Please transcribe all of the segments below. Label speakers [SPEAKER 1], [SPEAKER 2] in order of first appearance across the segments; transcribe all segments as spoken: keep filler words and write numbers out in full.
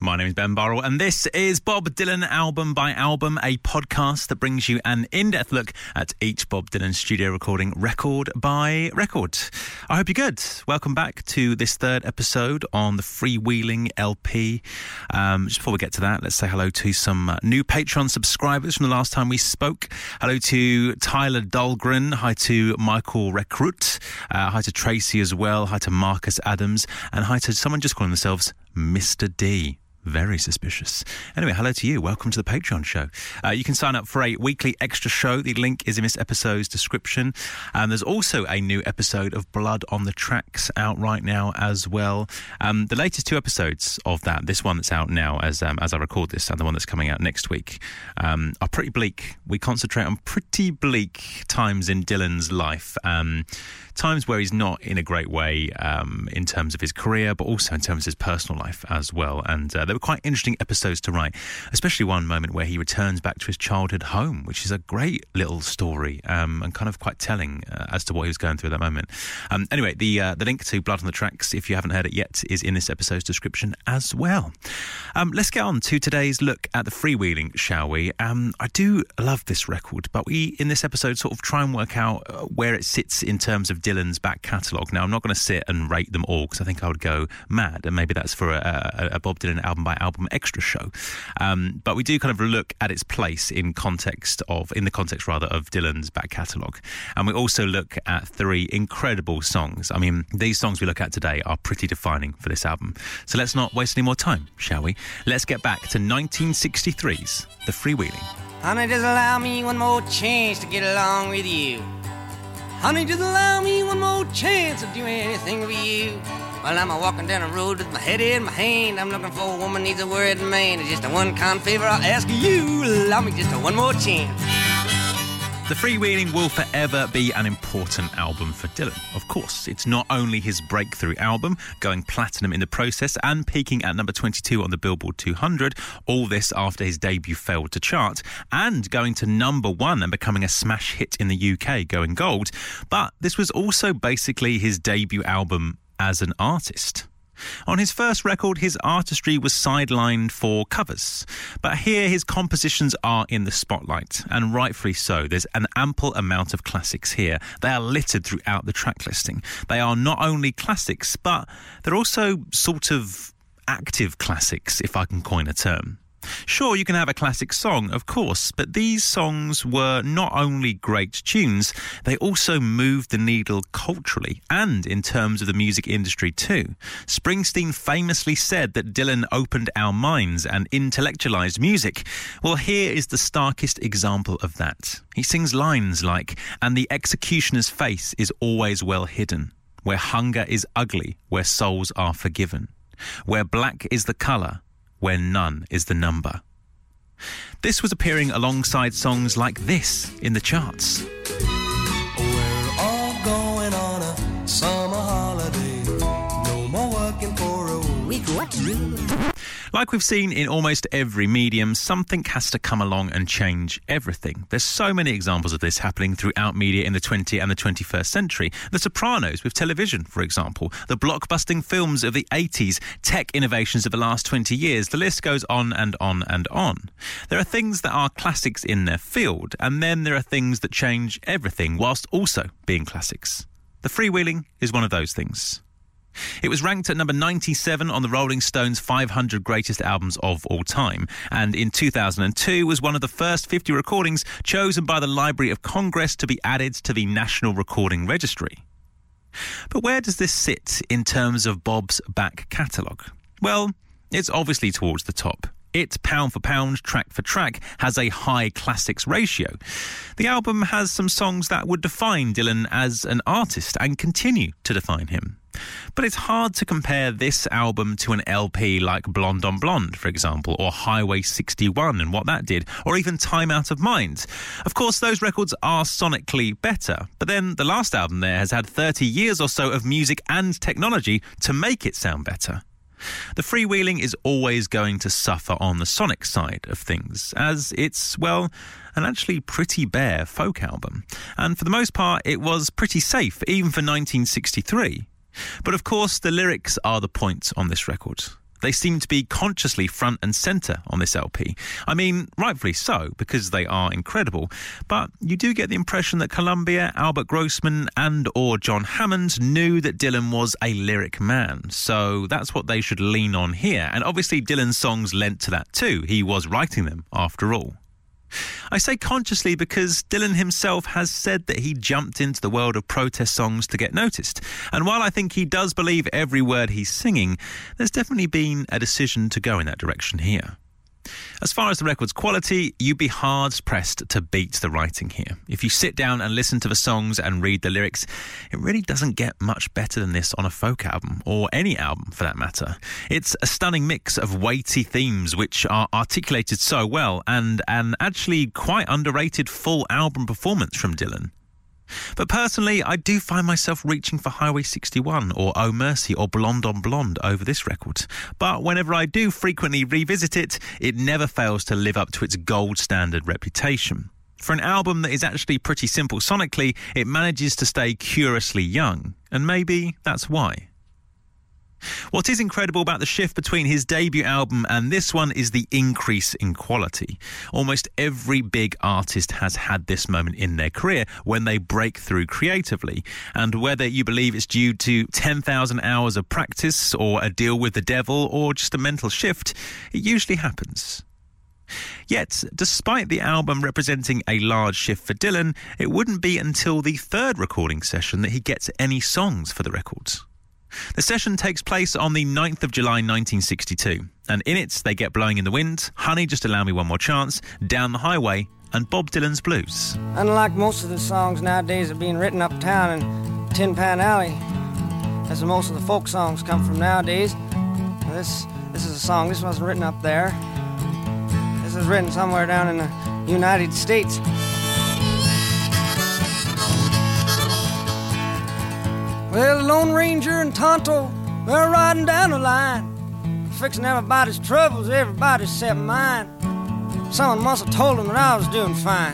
[SPEAKER 1] My name is Ben Burrell, and this is Bob Dylan Album by Album, a podcast that brings you an in-depth look at each Bob Dylan studio recording, record by record. I hope you're good. Welcome back to this third episode on the Freewheeling L P. Um, just before we get to that, let's say hello to some uh, new Patreon subscribers from the last time we spoke. Hello to Tyler Dahlgren. Hi to Michael Recruit. Uh, hi to Tracy as well. Hi to Marcus Adams. And hi to someone just calling themselves Mister D. Very suspicious. Anyway, hello to you. Welcome to the Patreon show. Uh, you can sign up for a weekly extra show. The link is in this episode's description. Um, there's also a new episode of Blood on the Tracks out right now as well. Um, the latest two episodes of that, this one that's out now as um, as I record this and the one that's coming out next week, um, are pretty bleak. We concentrate on pretty bleak times in Dylan's life. Um, times where he's not in a great way um, in terms of his career, but also in terms of his personal life as well. And uh, there were quite interesting episodes to write, especially one moment where he returns back to his childhood home, which is a great little story um, and kind of quite telling uh, as to what he was going through at that moment. Um, anyway, the uh, the link to Blood on the Tracks, if you haven't heard it yet, is in this episode's description as well. Um, let's get on to today's look at the Freewheeling, shall we? Um, I do love this record, but we, in this episode, sort of try and work out where it sits in terms of Dylan's back catalogue. Now, I'm not going to sit and rate them all because I think I would go mad, and maybe that's for a, a, a Bob Dylan album by album extra show. Um, but we do kind of look at its place in context of, in the context rather, of Dylan's back catalogue. And we also look at three incredible songs. I mean, these songs we look at today are pretty defining for this album. So let's not waste any more time, shall we? Let's get back to nineteen sixty-three's The Freewheeling.
[SPEAKER 2] Honey, just allow me one more chance to get along with you. Honey, just allow me one more chance to do anything for you. While I'm a-walking down the road with my head in my hand, I'm looking for a woman needs a word man. It's just a one kind favor I'll ask you. Allow me just a one more chance.
[SPEAKER 1] The Freewheeling will forever be an important album for Dylan. Of course, it's not only his breakthrough album, going platinum in the process and peaking at number twenty-two on the Billboard two hundred, all this after his debut failed to chart, and going to number one and becoming a smash hit in the U K, going gold. But this was also basically his debut album as an artist. On his first record, his artistry was sidelined for covers. But here, his compositions are in the spotlight, and rightfully so. There's an ample amount of classics here. They are littered throughout the track listing. They are not only classics, but they're also sort of active classics, if I can coin a term. Sure, you can have a classic song, of course, but these songs were not only great tunes, they also moved the needle culturally and in terms of the music industry too. Springsteen famously said that Dylan opened our minds and intellectualized music. Well, here is the starkest example of that. He sings lines like, "And the executioner's face is always well hidden, where hunger is ugly, where souls are forgiven, where black is the colour, where none is the number." This was appearing alongside songs like this in the charts.
[SPEAKER 3] We're all going on a summer holiday. No more working for a week. What?
[SPEAKER 1] Like we've seen in almost every medium, something has to come along and change everything. There's so many examples of this happening throughout media in the twentieth and the twenty-first century. The Sopranos with television, for example. The blockbusting films of the eighties, tech innovations of the last twenty years. The list goes on and on and on. There are things that are classics in their field, and then there are things that change everything whilst also being classics. The Freewheeling is one of those things. It was ranked at number ninety-seven on the Rolling Stones five hundred Greatest Albums of All Time, and in two thousand two was one of the first fifty recordings chosen by the Library of Congress to be added to the National Recording Registry. But where does this sit in terms of Bob's back catalogue? Well, it's obviously towards the top. It, pound for pound, track for track, has a high classics ratio. The album has some songs that would define Dylan as an artist and continue to define him. But it's hard to compare this album to an L P like Blonde on Blonde, for example, or Highway sixty-one and what that did, or even Time Out of Mind. Of course, those records are sonically better, but then the last album there has had thirty years or so of music and technology to make it sound better. The Freewheeling is always going to suffer on the sonic side of things, as it's, well, an actually pretty bare folk album. And for the most part, it was pretty safe, even for nineteen sixty-three. But of course, the lyrics are the point on this record. They seem to be consciously front and centre on this L P. I mean, rightfully so, because they are incredible. But you do get the impression that Columbia, Albert Grossman and or John Hammond knew that Dylan was a lyric man. So that's what they should lean on here. And obviously Dylan's songs lent to that too. He was writing them, after all. I say consciously because Dylan himself has said that he jumped into the world of protest songs to get noticed. And while I think he does believe every word he's singing, there's definitely been a decision to go in that direction here. As far as the record's quality, you'd be hard-pressed to beat the writing here. If you sit down and listen to the songs and read the lyrics, it really doesn't get much better than this on a folk album, or any album for that matter. It's a stunning mix of weighty themes which are articulated so well, and an actually quite underrated full album performance from Dylan. But personally, I do find myself reaching for Highway sixty-one or Oh Mercy or Blonde on Blonde over this record. But whenever I do frequently revisit it, it never fails to live up to its gold standard reputation. For an album that is actually pretty simple sonically, it manages to stay curiously young. And maybe that's why. What is incredible about the shift between his debut album and this one is the increase in quality. Almost every big artist has had this moment in their career when they break through creatively. And whether you believe it's due to ten thousand hours of practice or a deal with the devil or just a mental shift, it usually happens. Yet, despite the album representing a large shift for Dylan, it wouldn't be until the third recording session that he gets any songs for the records. The session takes place on the ninth of July nineteen sixty-two, and in it they get Blowing in the Wind, Honey Just Allow Me One More Chance, Down the Highway and Bob Dylan's Blues.
[SPEAKER 2] Unlike most of the songs nowadays that are being written uptown in Tin Pan Alley, as most of the folk songs come from nowadays, this this is a song, this wasn't written up there. This is written somewhere down in the United States. Well, the Lone Ranger and Tonto, they're riding down the line, fixing everybody's troubles, everybody except mine. Someone must have told them that I was doing fine.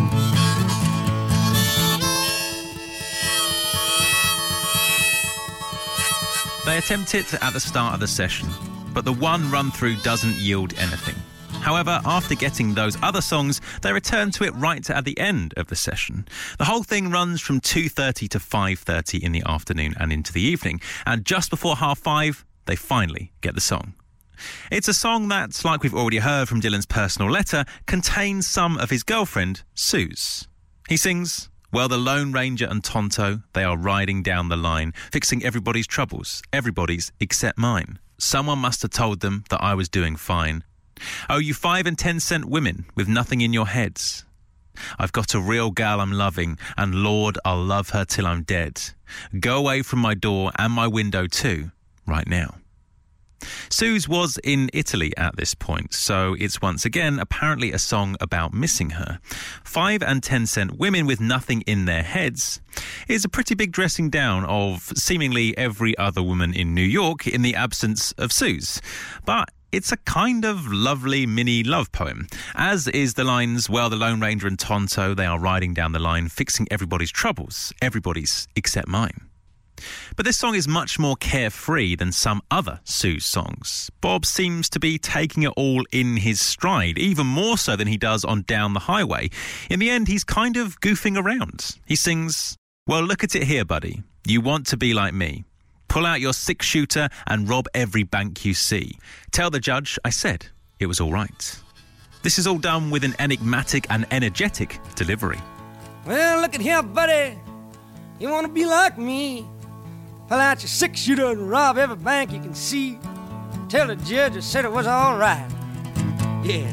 [SPEAKER 1] They attempt it at the start of the session, but the one run-through doesn't yield anything. However, after getting those other songs, they return to it right at the end of the session. The whole thing runs from two thirty to five thirty in the afternoon and into the evening, and just before half five, they finally get the song. It's a song that, like we've already heard from Dylan's personal letter, contains some of his girlfriend, Suze. He sings, "Well, the Lone Ranger and Tonto, they are riding down the line, fixing everybody's troubles, everybody's except mine. Someone must have told them that I was doing fine. Oh, you five and ten cent women with nothing in your heads. I've got a real gal I'm loving, and Lord, I'll love her till I'm dead. Go away from my door and my window too, right now." Suze was in Italy at this point, so it's once again apparently a song about missing her. Five and ten cent women with nothing in their heads is a pretty big dressing down of seemingly every other woman in New York in the absence of Suze. But it's a kind of lovely mini love poem, as is the lines, "Well, the Lone Ranger and Tonto, they are riding down the line, fixing everybody's troubles, everybody's except mine." But this song is much more carefree than some other Suze songs. Bob seems to be taking it all in his stride, even more so than he does on Down the Highway. In the end, he's kind of goofing around. He sings, "Well, look at it here, buddy. You want to be like me. Pull out your six-shooter and rob every bank you see. Tell the judge I said it was all right." This is all done with an enigmatic and energetic delivery.
[SPEAKER 2] Well, look at here, buddy. You want to be like me? Pull out your six-shooter and rob every bank you can see. Tell the judge I said it was all right. Yeah.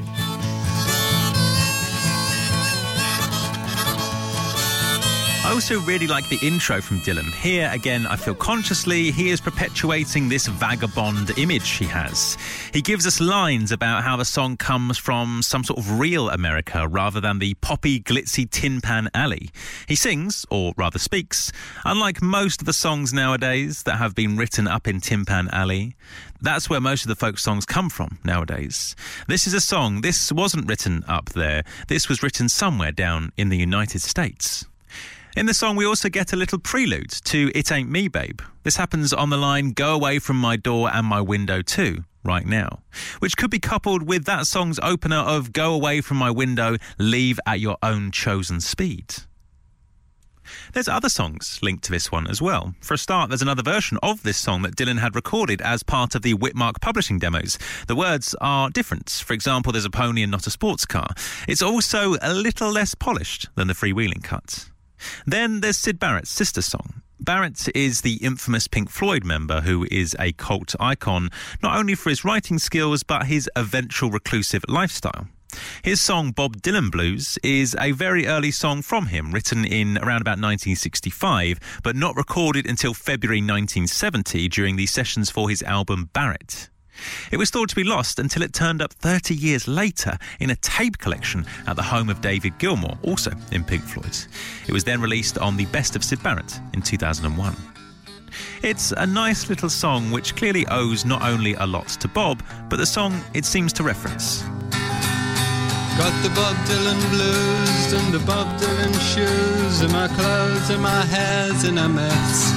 [SPEAKER 1] I also really like the intro from Dylan. Here, again, I feel consciously he is perpetuating this vagabond image he has. He gives us lines about how the song comes from some sort of real America rather than the poppy, glitzy Tin Pan Alley. He sings, or rather speaks, unlike most of the songs nowadays that have been written up in Tin Pan Alley. That's where most of the folk songs come from nowadays. This is a song, this wasn't written up there. This was written somewhere down in the United States. In the song, we also get a little prelude to It Ain't Me, Babe. This happens on the line, "Go away from my door and my window too," right now, which could be coupled with that song's opener of Go Away From My Window, Leave at Your Own Chosen Speed. There's other songs linked to this one as well. For a start, there's another version of this song that Dylan had recorded as part of the Whitmark publishing demos. The words are different. For example, there's a pony and not a sports car. It's also a little less polished than the freewheeling cut. Then there's Syd Barrett's sister song. Barrett is the infamous Pink Floyd member who is a cult icon, not only for his writing skills, but his eventual reclusive lifestyle. His song Bob Dylan Blues is a very early song from him, written in around about nineteen sixty-five, but not recorded until February nineteen seventy during the sessions for his album Barrett. It was thought to be lost until it turned up thirty years later in a tape collection at the home of David Gilmour, also in Pink Floyd. It was then released on the Best of Syd Barrett in two thousand one. It's a nice little song which clearly owes not only a lot to Bob, but the song it seems to reference.
[SPEAKER 4] Got the Bob Dylan blues and the Bob Dylan shoes, and my clothes and my hair's in a mess.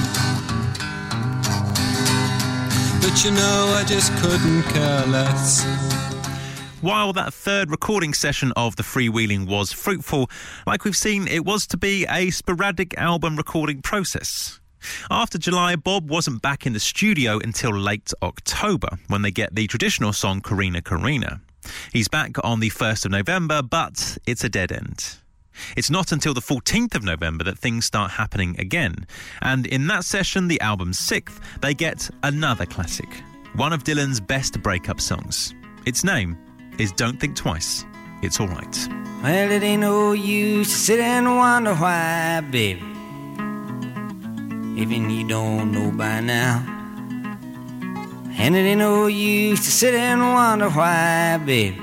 [SPEAKER 4] But you know, I just couldn't care less.
[SPEAKER 1] While that third recording session of the freewheeling was fruitful, like we've seen, it was to be a sporadic album recording process. After July, Bob wasn't back in the studio until late October, when they get the traditional song Corrina Corrina. He's back on the first of November, but it's a dead end. It's not until the fourteenth of November that things start happening again. And in that session, the album's sixth, they get another classic. One of Dylan's best breakup songs. Its name is Don't Think Twice, It's Alright.
[SPEAKER 2] Well, it ain't no use to sit and wonder why, baby. Even you don't know by now. And it ain't no use to sit and wonder why, baby.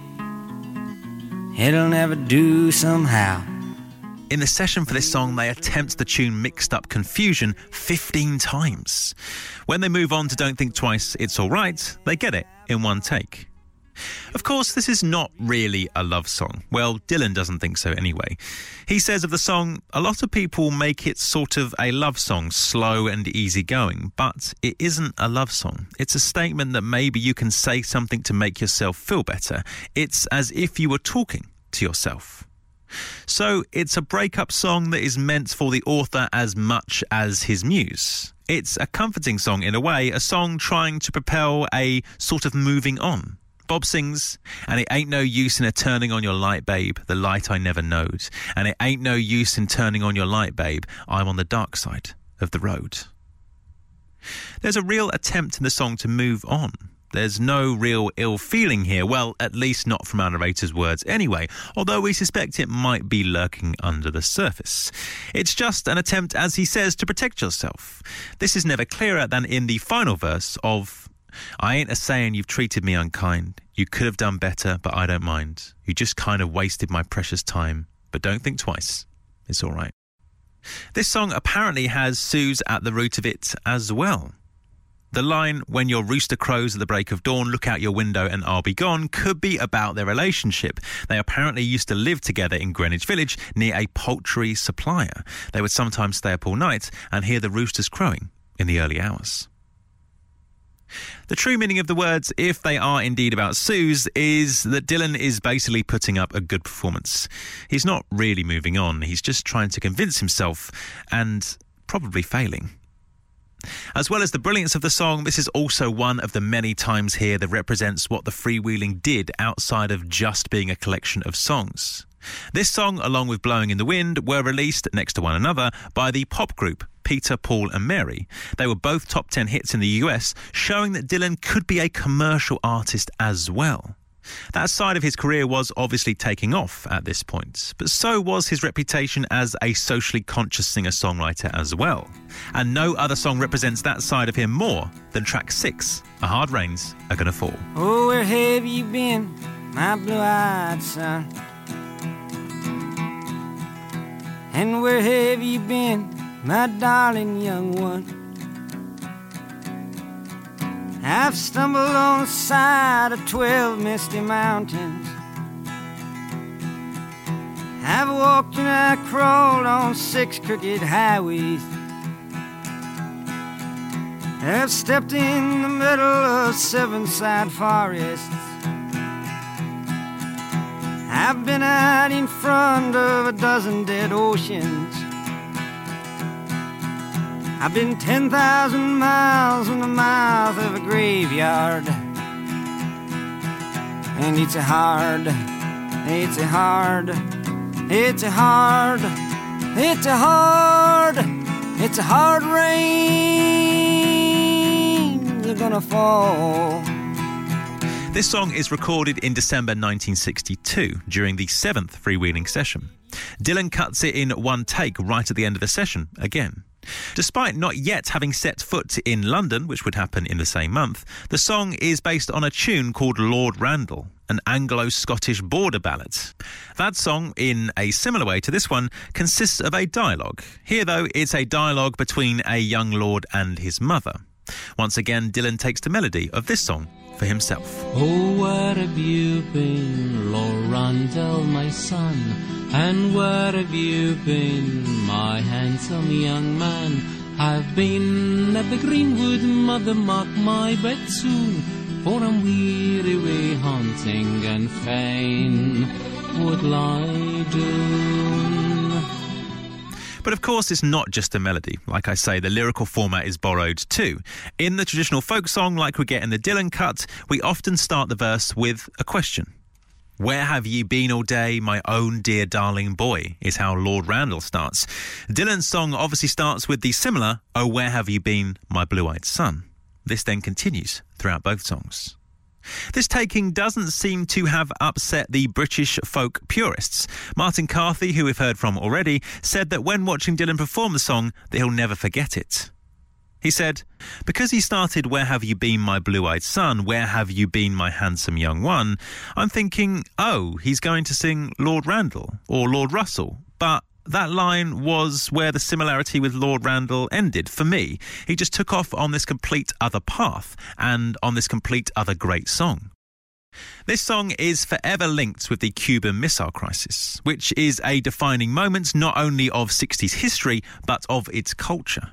[SPEAKER 2] It'll never do somehow.
[SPEAKER 1] In the session for this song, they attempt the tune Mixed Up Confusion fifteen times. When they move on to Don't Think Twice, It's Alright, they get it in one take. Of course, this is not really a love song. Well, Dylan doesn't think so anyway. He says of the song, a lot of people make it sort of a love song, slow and easygoing, but it isn't a love song. It's a statement that maybe you can say something to make yourself feel better. It's as if you were talking to yourself. So it's a breakup song that is meant for the author as much as his muse. It's a comforting song in a way, a song trying to propel a sort of moving on. Bob sings, and it ain't no use in a turning on your light, babe, the light I never knowed. And it ain't no use in turning on your light, babe, I'm on the dark side of the road. There's a real attempt in the song to move on. There's no real ill feeling here, well, at least not from our narrator's words anyway, although we suspect it might be lurking under the surface. It's just an attempt, as he says, to protect yourself. This is never clearer than in the final verse of I ain't a-saying you've treated me unkind. You could have done better, but I don't mind. You just kind of wasted my precious time. But don't think twice. It's all right. This song apparently has Suze at the root of it as well. The line, when your rooster crows at the break of dawn, look out your window and I'll be gone, could be about their relationship. They apparently used to live together in Greenwich Village near a poultry supplier. They would sometimes stay up all night and hear the roosters crowing in the early hours. The true meaning of the words, if they are indeed about Suze, is that Dylan is basically putting up a good performance. He's not really moving on, he's just trying to convince himself, and probably failing. As well as the brilliance of the song, this is also one of the many times here that represents what the freewheeling did outside of just being a collection of songs. This song, along with Blowing in the Wind, were released next to one another by the pop group Peter, Paul and Mary. They were both top ten hits in the U S, showing that Dylan could be a commercial artist as well. That side of his career was obviously taking off at this point, but so was his reputation as a socially conscious singer-songwriter as well. And no other song represents that side of him more than track six, A Hard Rains Are Gonna Fall.
[SPEAKER 2] Oh, where have you been, my blue-eyed son? And where have you been, my darling young one? I've stumbled on the side of twelve misty mountains. I've walked and I crawled on six crooked highways. have stepped in the middle of seven sad forests. I've been out in front of a dozen dead oceans. I've been ten thousand miles in the mouth of a graveyard. And it's a hard, it's a hard, it's a hard, it's a hard, it's a hard rain they're gonna fall.
[SPEAKER 1] This song is recorded in December nineteen sixty-two during the seventh freewheeling session. Dylan cuts it in one take right at the end of the session again. Despite not yet having set foot in London, which would happen in the same month, the song is based on a tune called Lord Randall, an Anglo-Scottish border ballad. That song, in a similar way to this one, consists of a dialogue. Here, though, it's a dialogue between a young lord and his mother. Once again, Dylan takes the melody of this song for himself.
[SPEAKER 5] Oh, where have you been, Lord Randall, my son? And where have you been, my handsome young man? I've been at the greenwood, mother, mark my bed soon, for I'm weary way hunting and fain would lie down.
[SPEAKER 1] But of course, it's not just a melody. Like I say, the lyrical format is borrowed too. In the traditional folk song, like we get in the Dylan cut, we often start the verse with a question. Where have ye been all day, my own dear darling boy, is how Lord Randall starts. Dylan's song obviously starts with the similar, oh, where have you been, my blue-eyed son. This then continues throughout both songs. This taking doesn't seem to have upset the British folk purists. Martin Carthy, who we've heard from already, said that when watching Dylan perform the song, that he'll never forget it. He said, because he started, where have you been, my blue-eyed son, where have you been, my handsome young one, I'm thinking, oh, he's going to sing Lord Randall or Lord Russell. But that line was where the similarity with Lord Randall ended for me. He just took off on this complete other path and on this complete other great song. This song is forever linked with the Cuban Missile Crisis, which is a defining moment not only of sixties history, but of its culture.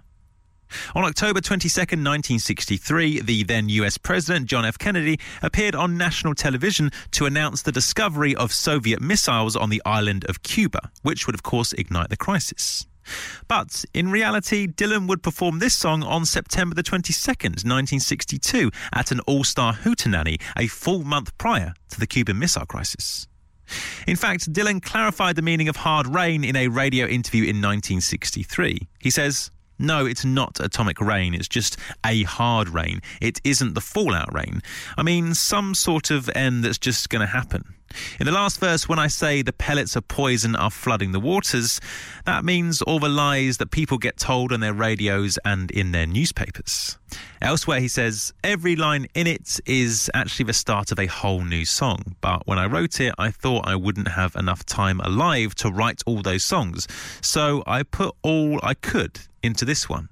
[SPEAKER 1] On October twenty-second, nineteen sixty-three, the then U S President John F. Kennedy appeared on national television to announce the discovery of Soviet missiles on the island of Cuba, which would of course ignite the crisis. But in reality, Dylan would perform this song on September the twenty-second, nineteen sixty-two, at an all-star hootenanny, a full month prior to the Cuban Missile Crisis. In fact, Dylan clarified the meaning of hard rain in a radio interview in nineteen sixty-three. He says, no, it's not atomic rain, it's just a hard rain. It isn't the fallout rain. I mean, some sort of end that's just going to happen. In the last verse, when I say the pellets of poison are flooding the waters, that means all the lies that people get told on their radios and in their newspapers. Elsewhere, he says, every line in it is actually the start of a whole new song. But when I wrote it, I thought I wouldn't have enough time alive to write all those songs. So I put all I could into this one.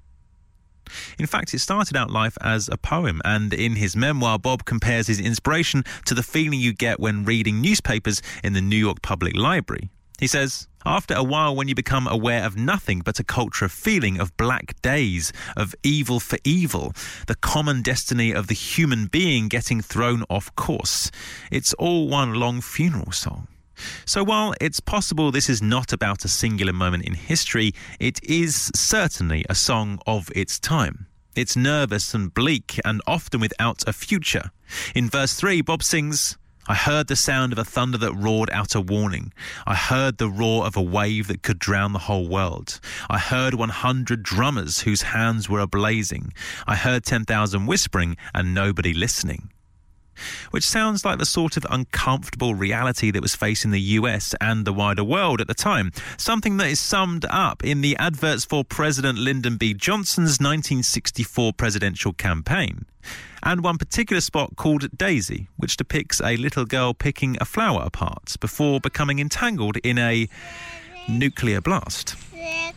[SPEAKER 1] In fact, it started out life as a poem, and in his memoir, Bob compares his inspiration to the feeling you get when reading newspapers in the New York Public Library. He says, after a while, when you become aware of nothing but a culture of feeling, of black days, of evil for evil, the common destiny of the human being getting thrown off course, it's all one long funeral song. So while it's possible this is not about a singular moment in history, it is certainly a song of its time. It's nervous and bleak and often without a future. In verse three, Bob sings, I heard the sound of a thunder that roared out a warning. I heard the roar of a wave that could drown the whole world. I heard one hundred drummers whose hands were ablazing. I heard ten thousand whispering and nobody listening. Which sounds like the sort of uncomfortable reality that was facing the U S and the wider world at the time, something that is summed up in the adverts for President Lyndon B. Johnson's nineteen sixty-four presidential campaign, and one particular spot called Daisy, which depicts a little girl picking a flower apart before becoming entangled in a nuclear blast.
[SPEAKER 6] Six,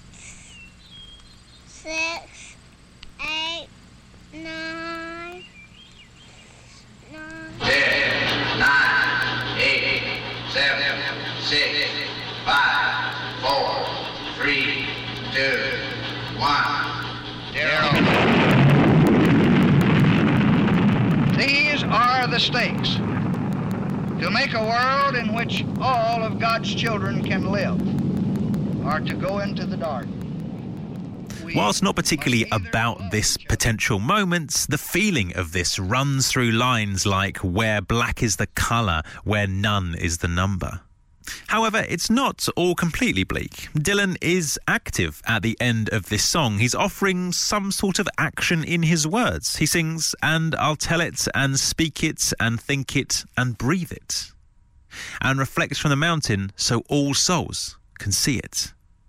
[SPEAKER 6] six, eight, nine,
[SPEAKER 7] ten, nine, eight, seven, six, five, four, three, two, one, zero.
[SPEAKER 8] are the stakes? To make a world in which all of God's children can live, or to go into the dark.
[SPEAKER 1] Whilst not particularly about this potential moment, the feeling of this runs through lines like where black is the colour, where none is the number. However, it's not all completely bleak. Dylan is active at the end of this song. He's offering some sort of action in his words. He sings, and I'll tell it and speak it and think it and breathe it, and reflects from the mountain so all souls can see it.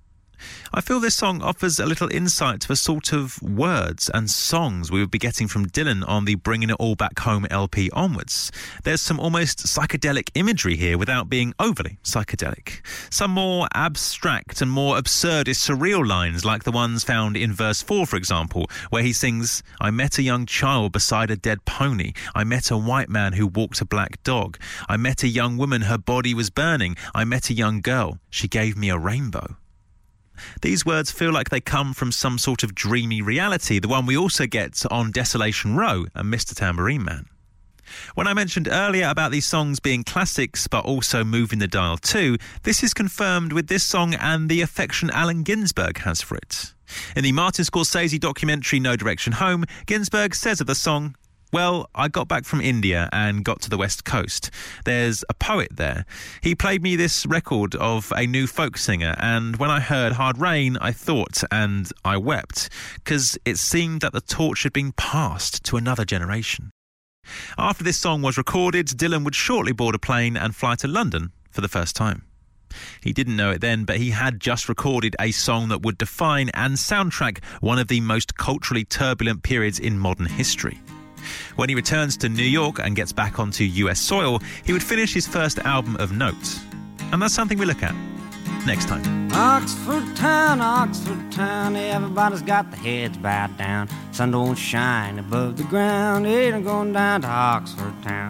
[SPEAKER 1] I feel this song offers a little insight to the sort of words and songs we would be getting from Dylan on the Bringing It All Back Home L P onwards. There's some almost psychedelic imagery here without being overly psychedelic. Some more abstract and more absurdist surreal lines like the ones found in verse four, for example, where he sings, I met a young child beside a dead pony. I met a white man who walked a black dog. I met a young woman, her body was burning. I met a young girl, she gave me a rainbow. These words feel like they come from some sort of dreamy reality, the one we also get on Desolation Row and Mister Tambourine Man. When I mentioned earlier about these songs being classics but also moving the dial too, this is confirmed with this song and the affection Allen Ginsberg has for it. In the Martin Scorsese documentary No Direction Home, Ginsberg says of the song, well, I got back from India and got to the West Coast. There's a poet there. He played me this record of a new folk singer, and when I heard Hard Rain, I thought and I wept, because it seemed that the torch had been passed to another generation. After this song was recorded, Dylan would shortly board a plane and fly to London for the first time. He didn't know it then, but he had just recorded a song that would define and soundtrack one of the most culturally turbulent periods in modern history. When he returns to New York and gets back onto U S soil, he would finish his first album of note. And that's something we look at next time.
[SPEAKER 2] Oxford town, Oxford town, everybody's got their heads bowed down. Sun don't shine above the ground, it ain't going down to Oxford town.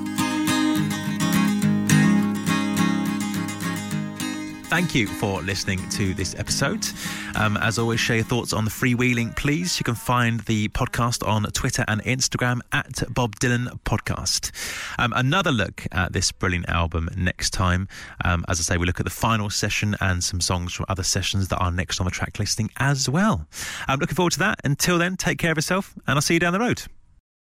[SPEAKER 1] Thank you for listening to this episode. Um, as always, share your thoughts on the freewheeling, please. You can find the podcast on Twitter and Instagram at Bob Dylan Podcast. Um, another look at this brilliant album next time. Um, as I say, we look at the final session and some songs from other sessions that are next on the track listing as well. I'm looking forward to that. Until then, take care of yourself and I'll see you down the road.